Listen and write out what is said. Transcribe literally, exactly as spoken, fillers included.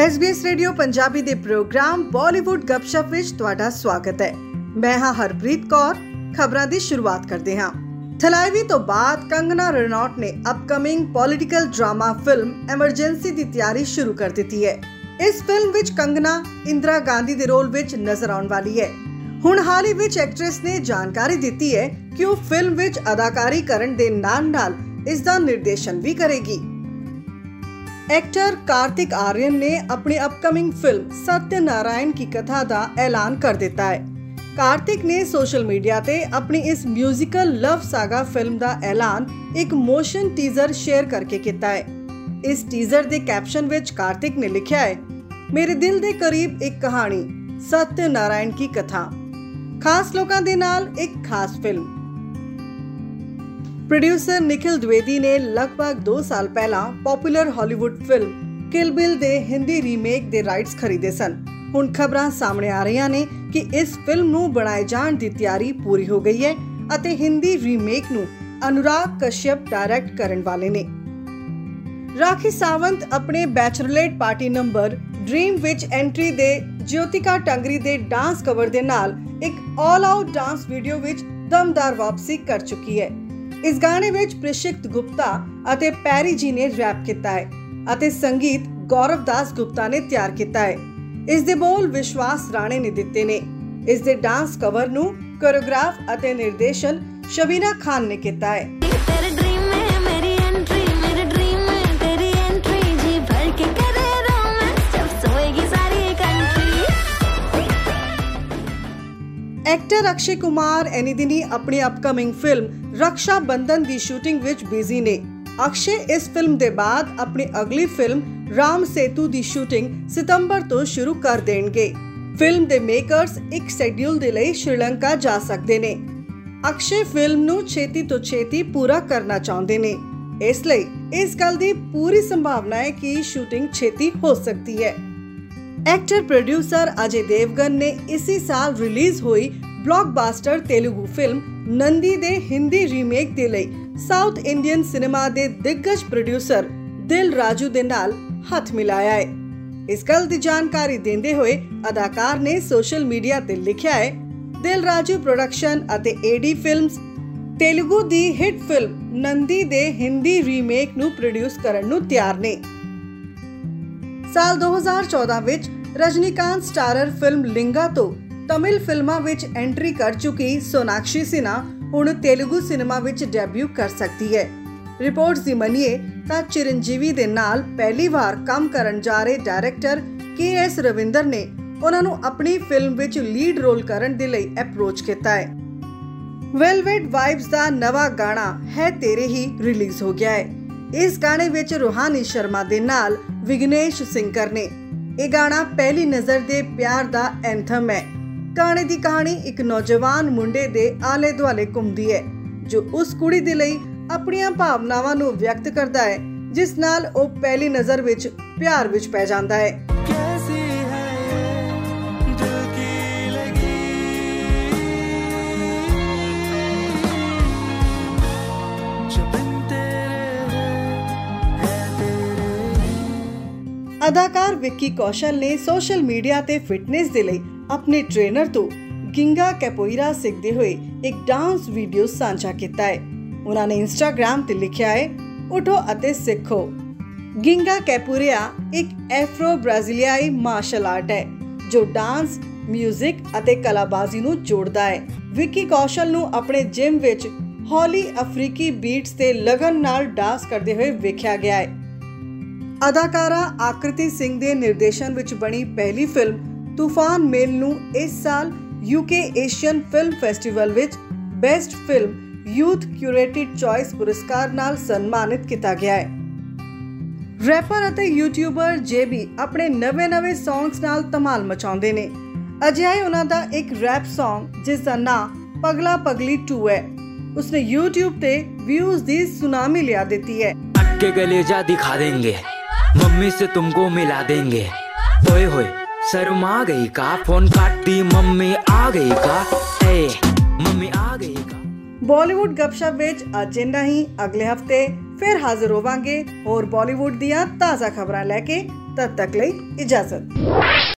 S B S radio Punjabi दे programme Bollywood गपशप विच तुहाडा स्वागत है। मैं हाँ हरप्रीत कौर। खबरां दी शुरुआत करते हाँ। थलाईवी तो बाद कंगना रनौत ने upcoming political drama film Emergency की तैयारी शुरू कर दी है। इस फिल्म विच कंगना इंदिरा गांधी दे रोल विच नजर आने वाली है। हुण हाल ही विच एक्ट्रेस ने जानकारी दी है कि वो फिल्म विच अदाकारी करन दे नाल नाल इसका निर्देशन भी करेगी। एक्टर कार्तिक आर्यन ने अपनी अपकमिंग फिल्म सत्यनारायण की कथा का ऐलान कर दिता है। कार्तिक ने सोशल मीडिया ते अपनी इस म्यूजिकल लव सागा फिल्म का ऐलान एक मोशन टीजर शेयर करके किया है। इस टीजर के कैप्शन विच कार्तिक ने लिखा है, मेरे दिल के करीब एक कहानी, सत्यनारायण की कथा, खास लोगों के नाल एक खास फिल्म। प्रोड्यूसर निखिल द्विवेदी ने लगभग दो साल पहला popular Hollywood film Kill Bill दे हिंदी रीमेक दे राइट्स खरीदे सन। हुण खबरां सामने आ रही ने कि इस फिल्म नू बनाए जाण दी तैयारी पूरी हो गई है अते हिंदी रीमेक नू अनुराग कश्यप डायरेक्ट करन वाले ने। राखी सावंत अपने बैचलरेट पार्टी नंबर ड्रीम विच एंट्री दे ज्योतिका टंगरी दे डांस कवर दे नाल एक ऑल आउट डांस वीडियो विच दमदार वापसी कर चुकी है। इस गाने विच प्रशिक्त गुप्ता अते पैरी जी ने रैप किया है अते संगीत गौरव दास गुप्ता ने तैयार किया है। इस दे बोल विश्वास राणे ने दिते ने। इस दे डांस कवर नू कोरियोग्राफ अते निर्देशन शबीना खान ने किया है। एक्टर अक्षय कुमार एनी दिनी अपनी अपकमिंग फिल्म रक्षा बंधन की शूटिंग विच बिजी ने। अक्षय इस फिल्म के बाद अपनी अगली फिल्म राम सेतु की शूटिंग सितंबर तो शुरू कर देंगे। फिल्म के मेकर्स एक शेड्यूल दे लई श्रीलंका जा सकते ने। अक्षय फिल्म नू छेती तो छेती पूरा करना चाहते ने, इसलिए इस गल दी पूरी संभावना है कि शूटिंग छेती हो सकती है। एक्टर प्रोड्यूसर अजय देवगन ने इसी साल रिलीज हुई ब्लॉकबस्टर तेलुगु फिल्म नंदी दे हिंदी रीमेक दे लई साउथ इंडियन सिनेमा दे दिग्गज प्रोड्यूसर दिल राजू दे नाल हाथ मिलाया है। इस गल दी जानकारी देंदे हुए अदाकार ने सोशल मीडिया ते लिखा है, दिल राजू प्रोडक्शन अते एडी फिल्म्स तेलुगु दी हिट फिल्म नंदी दे हिंदी रीमेक नू प्रोड्यूस करन नू तैयार ने। साल दो हज़ार चौदह विच रजनीकांत स्टारर फिल्म लिंगा तो तमिल फिल्मां विच एंट्री कर चुकी सोनाक्षी सिन्हा हुण तेलुगु सिनेमा विच डेब्यू कर सकती है। रिपोर्ट्स दी मनिए तां चिरंजीवी दे नाल पहली बार काम करन जा रहे डायरेक्टर के एस रविंदर ने उन्हां नूं अपनी फिल्म विच लीड रोल करन दे लई अप्रोच कीता है। वेलवेट वाइब्स दा नवा गाना है तेरे ही रिलीज हो गया है। इस गाने विच रूहानी शर्मा दे नाल विघ्नेश सिंकर ने। यह गाना पहली नजर दे प्यार दा एंथम है। गाने दी कहानी एक नौजवान मुंडे दे आले दुआले घुमदी है जो उस कुड़ी दे लई अपनियां भावनावां नूं व्यक्त करदा है जिस नाल ओ पहली नजर विच प्यार विच पै जांदा है। अदाकार विक्की कौशल ने सोशल मीडिया ते फिटनेस दे लई अपने ट्रेनर तो गिंगा कैपोईरा सीखते हुए एक डांस वीडियो साझा किया है। उन्होंने इंस्टाग्राम ते लिखा है, उठो अते सीखो। गिंगा कैपोईरा एक एफ्रो ब्राजीलियाई मार्शल आर्ट है जो डांस, म्यूजिक अते कलाबाजी नू जोड़दा है। विक्की कौशल नू अपने जिम विच हौली अफ्रीकी बीट्स ते लगन नाल डांस करते हुए वेख्या गया है। अदाकारा आकृति सिंह दे निर्देशन विच बनी पहली फिल्म तूफान मेल नू इस साल यूके एशियन फिल्म फेस्टिवल विच best film youth curated choice पुरस्कार नाल सम्मानित किया गया है। रैपर अते यूट्यूबर जेबी अपने नवे नवे सॉन्ग्स नाल धमाल मचाउंदे ने। अजिहा ही उन्हां दा एक रैप सॉन्ग जिसका नाम पगला पगली टू है, उसने यूट्यूब ते व्यूज दी सुनामी लिया देती है। के गलेजा दिखा देंगे, मम्मी से तुमको मिला देंगे। ओए होए शर्मा गई का, फोन काट दी मम्मी आ गई का, ए मम्मी आ गई का। बॉलीवुड गपशप विच अज इन्ना ही। अगले हफ्ते फिर हाजिर होवांगे और बॉलीवुड दियां ताज़ा खबरां लैके। तद तक ਲਈ इजाजत।